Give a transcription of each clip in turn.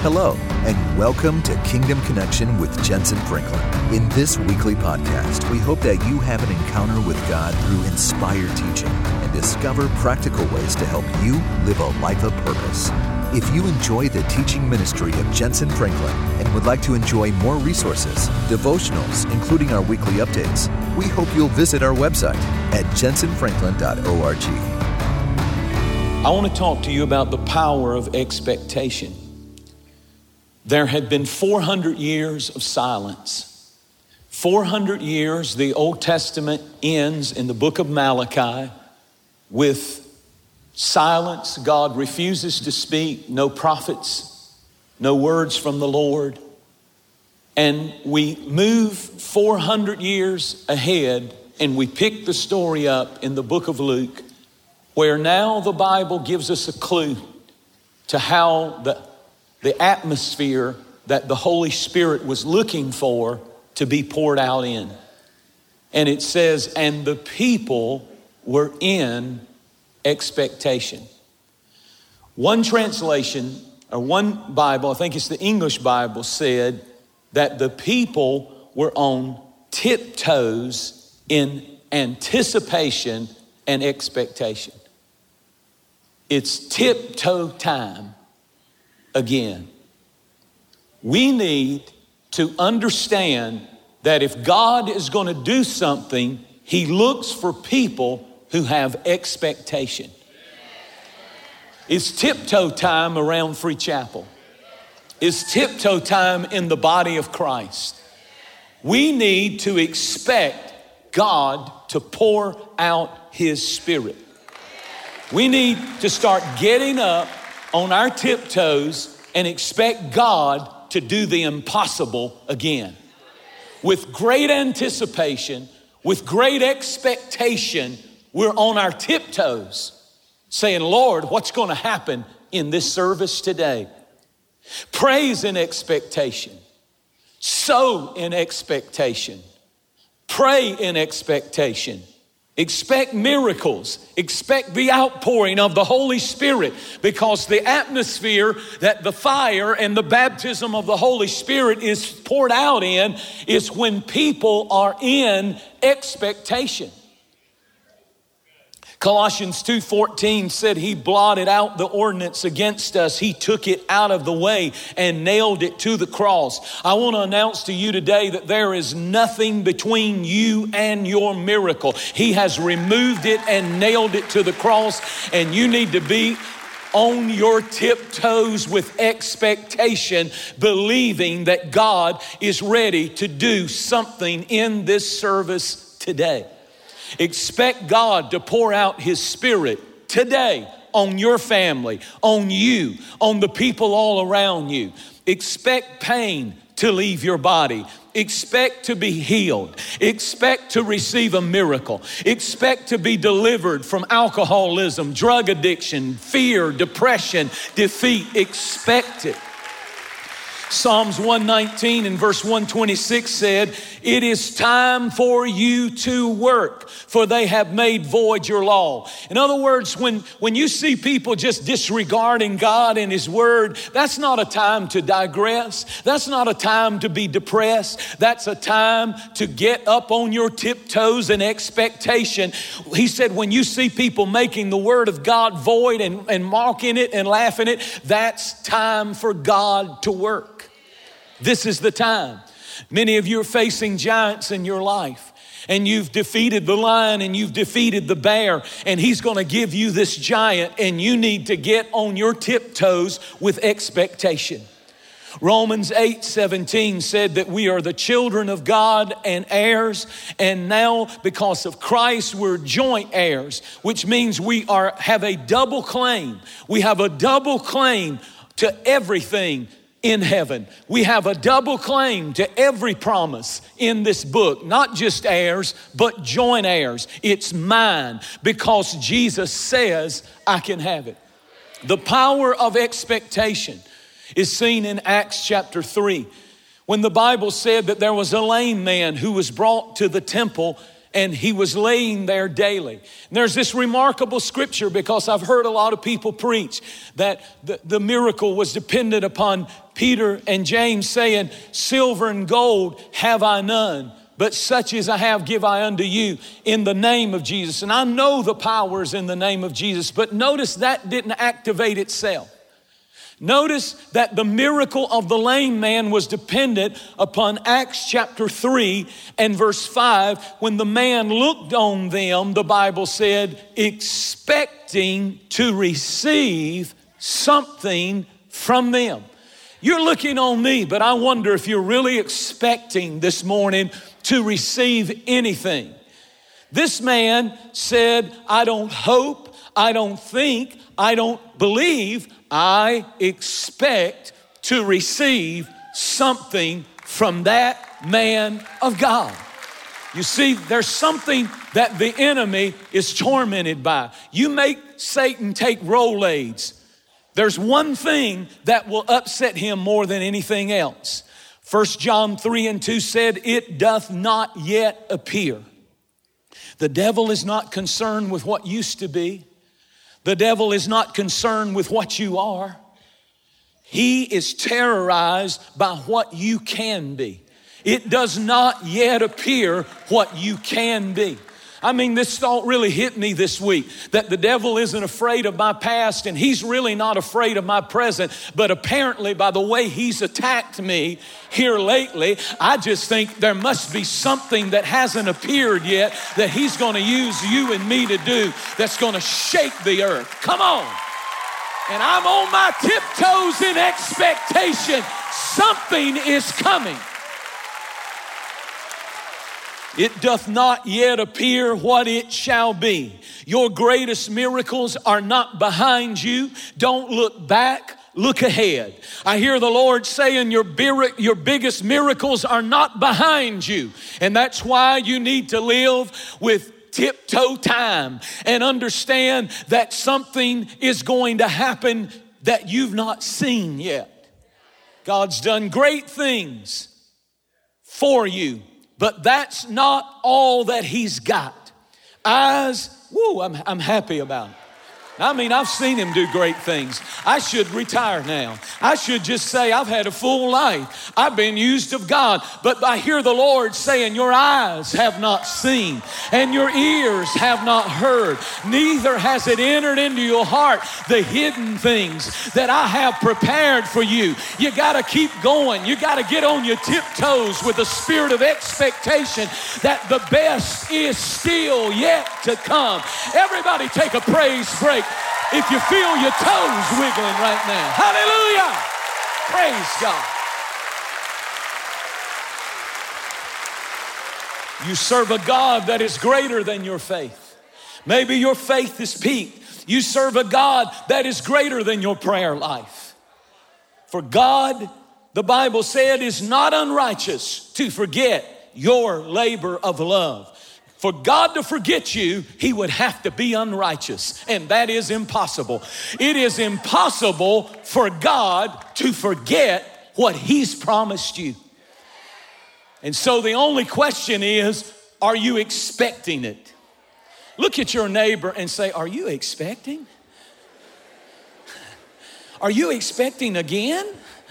Hello, and welcome to Kingdom Connection with Jensen Franklin. In this weekly podcast, we hope that you have an encounter with God through inspired teaching and discover practical ways to help you live a life of purpose. If you enjoy the teaching ministry of Jensen Franklin and would like to enjoy more resources, devotionals, including our weekly updates, we hope you'll visit our website at jensenfranklin.org. I want to talk to you about the power of expectation. There had been 400 years of silence. 400 years, the Old Testament ends in the book of Malachi with silence. God refuses to speak, no prophets, no words from the Lord. And we move 400 years ahead and we pick the story up in the book of Luke, where now the Bible gives us a clue to how the atmosphere that the Holy Spirit was looking for to be poured out in. And it says, and the people were in expectation. One translation, or one Bible, I think it's the English Bible, said that the people were on tiptoes in anticipation and expectation. It's tiptoe time again. We need to understand that if God is going to do something, He looks for people who have expectation. It's tiptoe time around Free Chapel. It's tiptoe time in the body of Christ. We need to expect God to pour out His Spirit. We need to start getting up on our tiptoes and expect God to do the impossible again. With great anticipation, with great expectation, we're on our tiptoes saying, Lord, what's going to happen in this service today? Praise in expectation. Sow in expectation. Pray in expectation. Expect miracles. Expect the outpouring of the Holy Spirit, because the atmosphere that the fire and the baptism of the Holy Spirit is poured out in is when people are in expectation. Colossians 2:14 said He blotted out the ordinance against us. He took it out of the way and nailed it to the cross. I want to announce to you today that there is nothing between you and your miracle. He has removed it and nailed it to the cross, and you need to be on your tiptoes with expectation, believing that God is ready to do something in this service today. Expect God to pour out His Spirit today on your family, on you, on the people all around you. Expect pain to leave your body. Expect to be healed. Expect to receive a miracle. Expect to be delivered from alcoholism, drug addiction, fear, depression, defeat. Expect it. Psalms 119 and verse 126 said, it is time for you to work, for they have made void your law. In other words, when you see people just disregarding God and His word, that's not a time to digress. That's not a time to be depressed. That's a time to get up on your tiptoes in expectation. He said, when you see people making the word of God void and mocking it and laughing it, that's time for God to work. This is the time. Many of you are facing giants in your life, and you've defeated the lion and you've defeated the bear, and He's going to give you this giant, and you need to get on your tiptoes with expectation. Romans 8:17 said that we are the children of God and heirs, and now because of Christ we're joint heirs, which means we have a double claim. We have a double claim to everything in heaven. We have a double claim to every promise in this book, not just heirs, but joint heirs. It's mine because Jesus says I can have it. The power of expectation is seen in Acts chapter 3, when the Bible said that there was a lame man who was brought to the temple and he was laying there daily. And there's this remarkable scripture, because I've heard a lot of people preach that the miracle was dependent upon Peter and James saying, silver and gold have I none, but such as I have give I unto you in the name of Jesus. And I know the power is in the name of Jesus, but notice that didn't activate itself. Notice that the miracle of the lame man was dependent upon Acts chapter 3 and verse 5. When the man looked on them, the Bible said, expecting to receive something from them. You're looking on me, but I wonder if you're really expecting this morning to receive anything. This man said, I don't hope, I don't think, I don't believe, I expect to receive something from that man of God. You see, there's something that the enemy is tormented by. You make Satan take Rolaids. There's one thing that will upset him more than anything else. 1 John 3 and 2 said, it doth not yet appear. The devil is not concerned with what used to be. The devil is not concerned with what you are. He is terrorized by what you can be. It does not yet appear what you can be. I mean, this thought really hit me this week, that the devil isn't afraid of my past and he's really not afraid of my present. But apparently by the way he's attacked me here lately, I just think there must be something that hasn't appeared yet that he's going to use you and me to do that's going to shake the earth. Come on. And I'm on my tiptoes in expectation. Something is coming. It doth not yet appear what it shall be. Your greatest miracles are not behind you. Don't look back, look ahead. I hear the Lord saying your biggest miracles are not behind you. And that's why you need to live with tiptoe time and understand that something is going to happen that you've not seen yet. God's done great things for you. But that's not all that he's got. I'm happy about it. I mean, I've seen him do great things. I should retire now. I should just say I've had a full life. I've been used of God. But I hear the Lord saying, your eyes have not seen and your ears have not heard. Neither has it entered into your heart the hidden things that I have prepared for you. You got to keep going. You got to get on your tiptoes with a spirit of expectation that the best is still yet to come. Everybody take a praise break. If you feel your toes wiggling right now. Hallelujah. Praise God. You serve a God that is greater than your faith. Maybe your faith is peaked. You serve a God that is greater than your prayer life. For God, the Bible said, is not unrighteous to forget your labor of love. For God to forget you, he would have to be unrighteous, and that is impossible. It is impossible for God to forget what he's promised you. And so the only question is, are you expecting it? Look at your neighbor and say, are you expecting? Are you expecting again?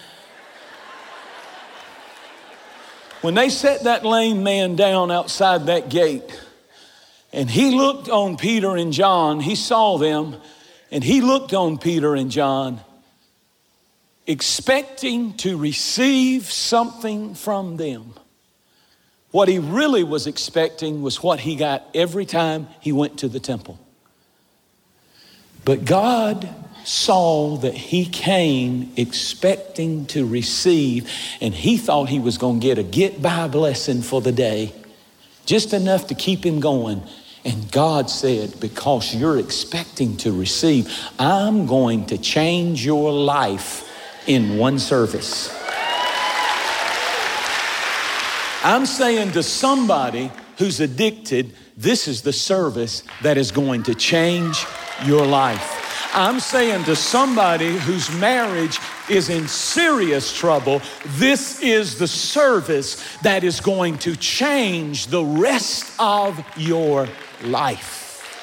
When they set that lame man down outside that gate and he looked on Peter and John, he saw them and he looked on Peter and John expecting to receive something from them. What he really was expecting was what he got every time he went to the temple. But God saw that he came expecting to receive, and he thought he was going to get a get-by blessing for the day, just enough to keep him going. And God said, because you're expecting to receive, I'm going to change your life in one service. I'm saying to somebody who's addicted, this is the service that is going to change your life. I'm saying to somebody whose marriage is in serious trouble, this is the service that is going to change the rest of your life.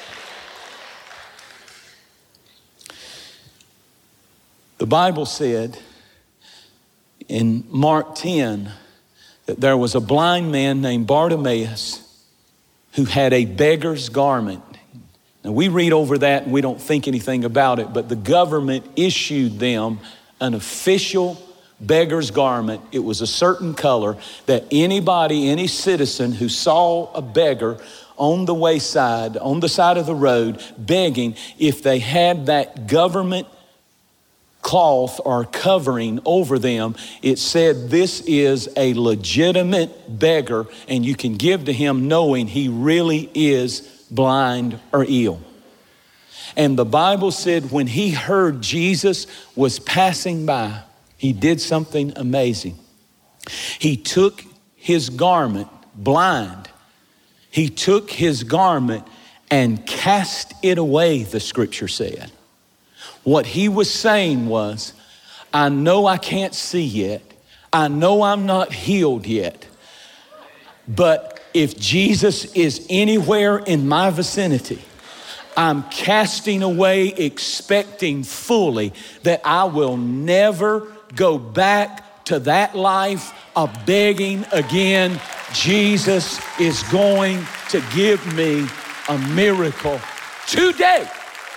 The Bible said in Mark 10 that there was a blind man named Bartimaeus who had a beggar's garment. Now we read over that and we don't think anything about it, but the government issued them an official beggar's garment. It was a certain color that anybody, any citizen who saw a beggar on the wayside, on the side of the road, begging, if they had that government cloth or covering over them, it said this is a legitimate beggar and you can give to him knowing he really is blind or ill. And the Bible said when he heard Jesus was passing by, he did something amazing. He took his garment, blind, he took his garment and cast it away, the scripture said. What he was saying was, I know I can't see yet. I know I'm not healed yet. But if Jesus is anywhere in my vicinity, I'm casting away, expecting fully that I will never go back to that life of begging again. Jesus is going to give me a miracle today.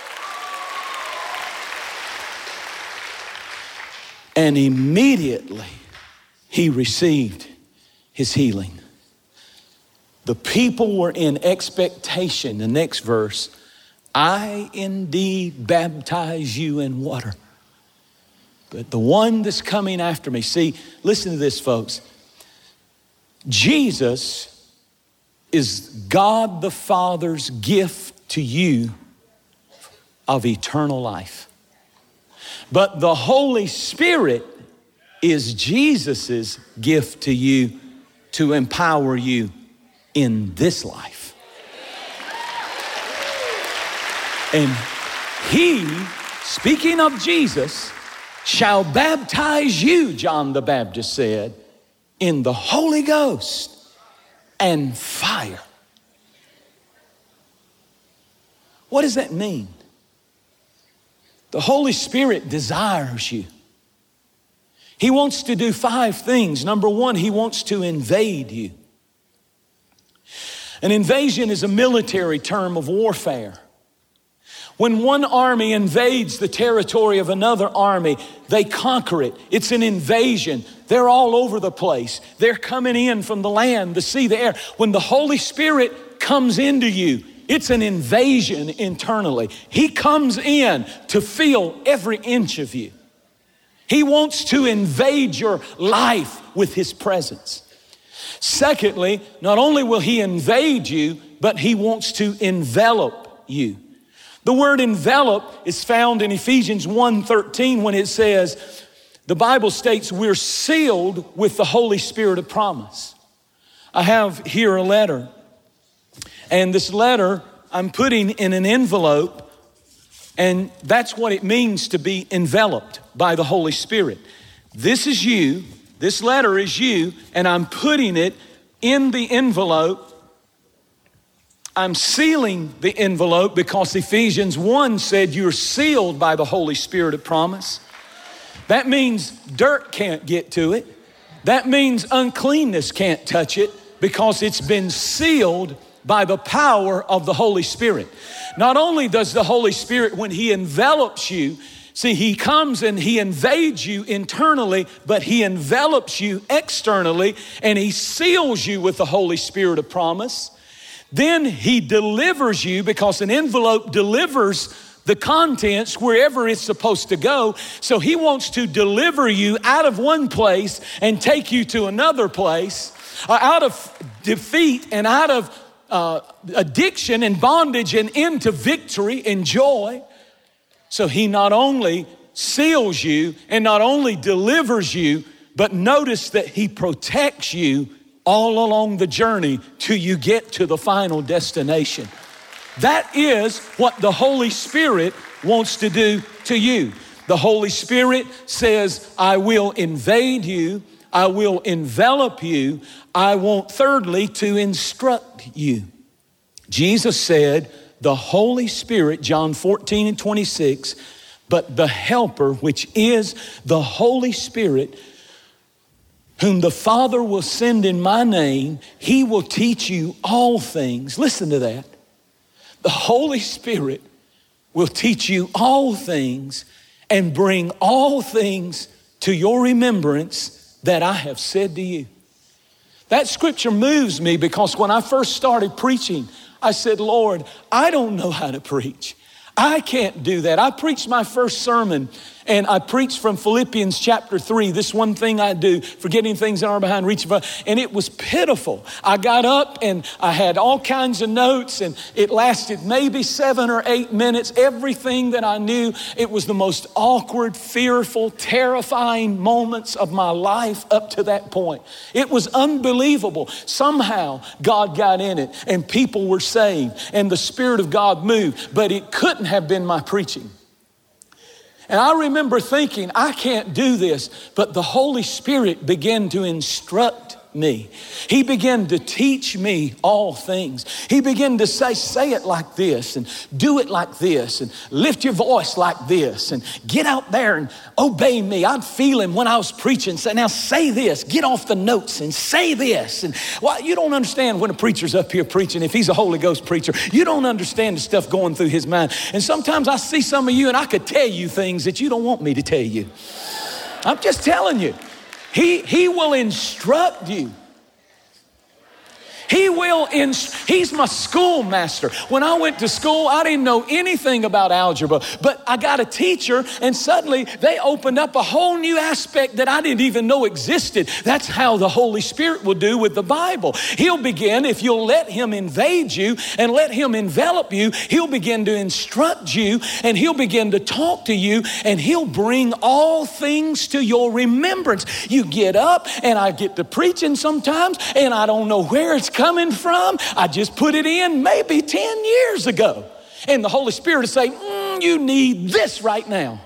And immediately he received his healing. The people were in expectation. The next verse, I indeed baptize you in water, but the one that's coming after me. See, listen to this, folks. Jesus is God the Father's gift to you of eternal life. But the Holy Spirit is Jesus's gift to you to empower you in this life. And he, speaking of Jesus, shall baptize you, John the Baptist said, in the Holy Ghost and fire. What does that mean? The Holy Spirit desires you. He wants to do 5 things. Number 1, he wants to invade you. An invasion is a military term of warfare. When one army invades the territory of another army, they conquer it. It's an invasion. They're all over the place. They're coming in from the land, the sea, the air. When the Holy Spirit comes into you, it's an invasion internally. He comes in to fill every inch of you. He wants to invade your life with his presence. Secondly, not only will he invade you, but he wants to envelop you. The word envelop is found in Ephesians 1:13 when it says, the Bible states we're sealed with the Holy Spirit of promise. I have here a letter, and this letter I'm putting in an envelope, and that's what it means to be enveloped by the Holy Spirit. This is you, this letter is you, and I'm putting it in the envelope. I'm sealing the envelope because Ephesians 1 said you're sealed by the Holy Spirit of promise. That means dirt can't get to it. That means uncleanness can't touch it because it's been sealed by the power of the Holy Spirit. Not only does the Holy Spirit, when he envelops you, see, he comes and he invades you internally, but he envelops you externally and he seals you with the Holy Spirit of promise. Then he delivers you because an envelope delivers the contents wherever it's supposed to go. So he wants to deliver you out of one place and take you to another place, out of defeat and out of addiction and bondage and into victory and joy. So he not only seals you and not only delivers you, but notice that he protects you all along the journey till you get to the final destination. That is what the Holy Spirit wants to do to you. The Holy Spirit says, I will invade you. I will envelop you. I want, thirdly, to instruct you. Jesus said, the Holy Spirit, John 14:26, but the Helper, which is the Holy Spirit, whom the Father will send in my name, he will teach you all things. Listen to that. The Holy Spirit will teach you all things and bring all things to your remembrance that I have said to you. That scripture moves me because when I first started preaching, I said, Lord, I don't know how to preach. I can't do that. I preached my first sermon and I preached from Philippians chapter 3. This one thing I do, forgetting things that are behind, reaching for, and it was pitiful. I got up and I had all kinds of notes and it lasted maybe 7 or 8 minutes. Everything that I knew, it was the most awkward, fearful, terrifying moments of my life up to that point. It was unbelievable. Somehow God got in it and people were saved and the Spirit of God moved, but it couldn't have been my preaching. And I remember thinking, I can't do this, but the Holy Spirit began to instruct me. He began to teach me all things. He began to say it like this and do it like this and lift your voice like this and get out there and obey me. I'd feel him when I was preaching say, now say this, get off the notes and say this. And well, you don't understand when a preacher's up here preaching, if he's a Holy Ghost preacher, you don't understand the stuff going through his mind. And sometimes I see some of you and I could tell you things that you don't want me to tell you. I'm just telling you. He will instruct you. He's my schoolmaster. When I went to school, I didn't know anything about algebra, but I got a teacher and suddenly they opened up a whole new aspect that I didn't even know existed. That's how the Holy Spirit will do with the Bible. He'll begin, if you'll let him invade you and let him envelop you, he'll begin to instruct you and he'll begin to talk to you and he'll bring all things to your remembrance. You get up and I get to preaching sometimes and I don't know where it's coming from. I just put it in maybe 10 years ago. And the Holy Spirit is saying, you need this right now.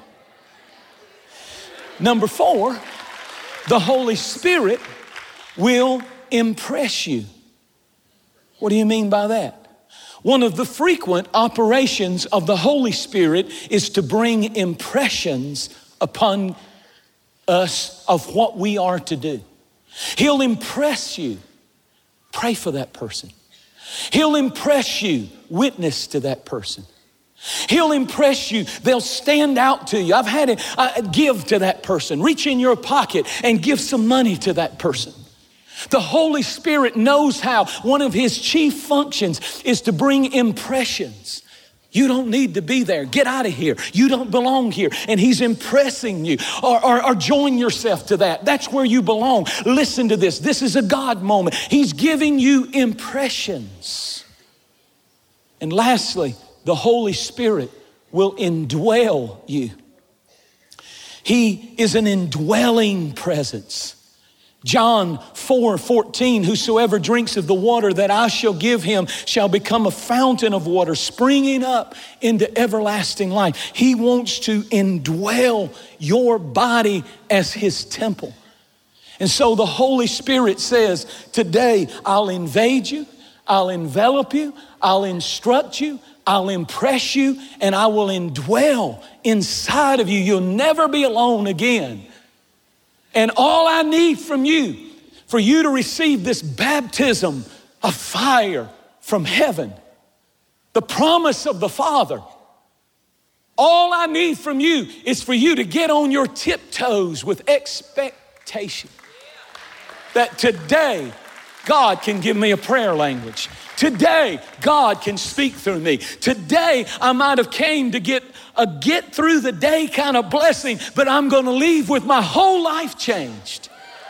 Number 4, the Holy Spirit will impress you. What do you mean by that? One of the frequent operations of the Holy Spirit is to bring impressions upon us of what we are to do. He'll impress you. Pray for that person. He'll impress you. Witness to that person. He'll impress you. They'll stand out to you. I've had it. Give to that person. Reach in your pocket and give some money to that person. The Holy Spirit knows how. One of his chief functions is to bring impressions. You don't need to be there. Get out of here. You don't belong here. And he's impressing you. Or join yourself to that. That's where you belong. Listen to this. This is a God moment. He's giving you impressions. And lastly, the Holy Spirit will indwell you. He is an indwelling presence. John 4:14, whosoever drinks of the water that I shall give him shall become a fountain of water springing up into everlasting life. He wants to indwell your body as his temple. And so the Holy Spirit says, today I'll invade you, I'll envelop you, I'll instruct you, I'll impress you, and I will indwell inside of you. You'll never be alone again. And all I need from you, for you to receive this baptism of fire from heaven, the promise of the Father, all I need from you is for you to get on your tiptoes with expectation that today God can give me a prayer language. Today, God can speak through me. Today, I might have came to get a get through the day kind of blessing, but I'm going to leave with my whole life changed.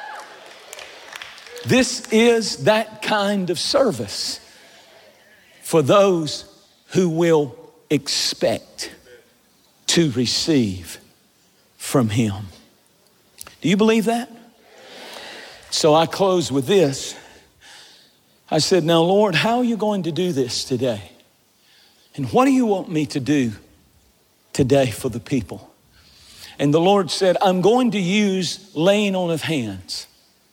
This is that kind of service for those who will expect to receive from him. Do you believe that? So I close with this. I said, now, Lord, how are you going to do this today? And what do you want me to do today for the people. And the Lord said, I'm going to use laying on of hands.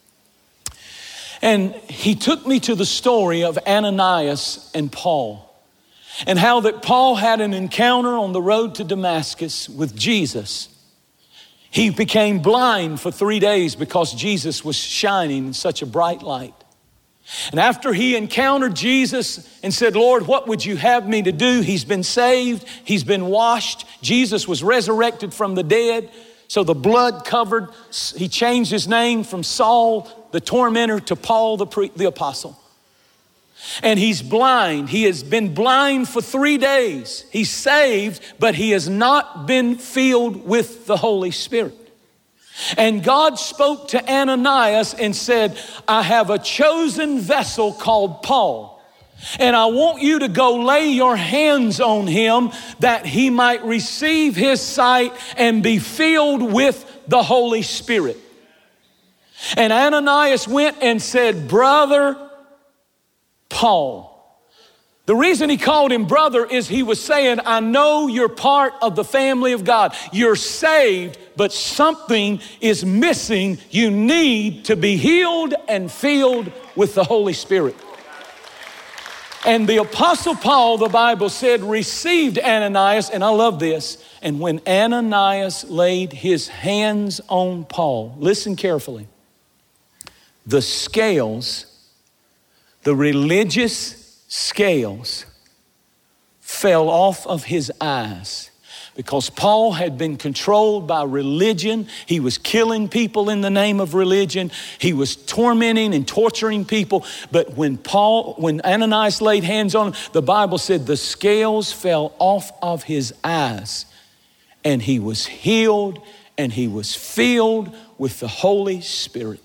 And he took me to the story of Ananias and Paul, and how that Paul had an encounter on the road to Damascus with Jesus. He became blind for 3 days because Jesus was shining in such a bright light. And after he encountered Jesus and said, Lord, what would you have me to do? He's been saved. He's been washed. Jesus was resurrected from the dead. So the blood covered, he changed his name from Saul, the tormentor, to Paul, the apostle. And he's blind. He has been blind for 3 days. He's saved, but he has not been filled with the Holy Spirit. And God spoke to Ananias and said, I have a chosen vessel called Paul, and I want you to go lay your hands on him that he might receive his sight and be filled with the Holy Spirit. And Ananias went and said, Brother Paul. The reason he called him brother is he was saying, I know you're part of the family of God. You're saved, but something is missing. You need to be healed and filled with the Holy Spirit. And the Apostle Paul, the Bible said, received Ananias, and I love this. And when Ananias laid his hands on Paul, listen carefully, the scales, the religious scales fell off of his eyes, because Paul had been controlled by religion. He was killing people in the name of religion. He was tormenting and torturing people. But when Ananias laid hands on him, the Bible said the scales fell off of his eyes, and he was healed, and he was filled with the Holy Spirit.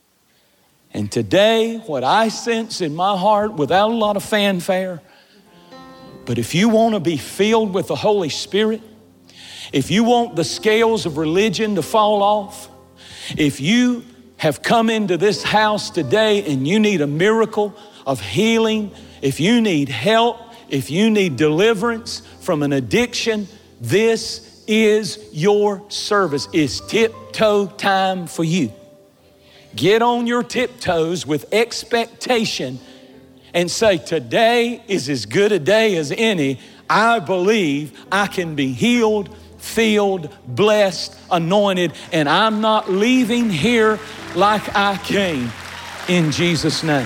And today, what I sense in my heart, without a lot of fanfare, but if you want to be filled with the Holy Spirit, if you want the scales of religion to fall off, if you have come into this house today and you need a miracle of healing, if you need help, if you need deliverance from an addiction, this is your service. It's tiptoe time for you. Get on your tiptoes with expectation and say, today is as good a day as any. I believe I can be healed, filled, blessed, anointed, and I'm not leaving here like I came, in Jesus' name.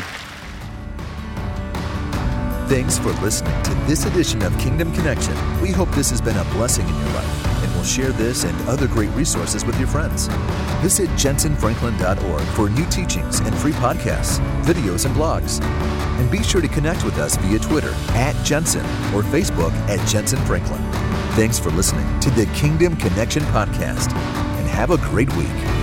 Thanks for listening to this edition of Kingdom Connection. We hope this has been a blessing in your life, and will share this and other great resources with your friends. Visit jensenfranklin.org for new teachings and free podcasts, videos, and blogs. And be sure to connect with us via Twitter @Jensen or Facebook @JensenFranklin. Thanks for listening to the Kingdom Connection podcast, and have a great week.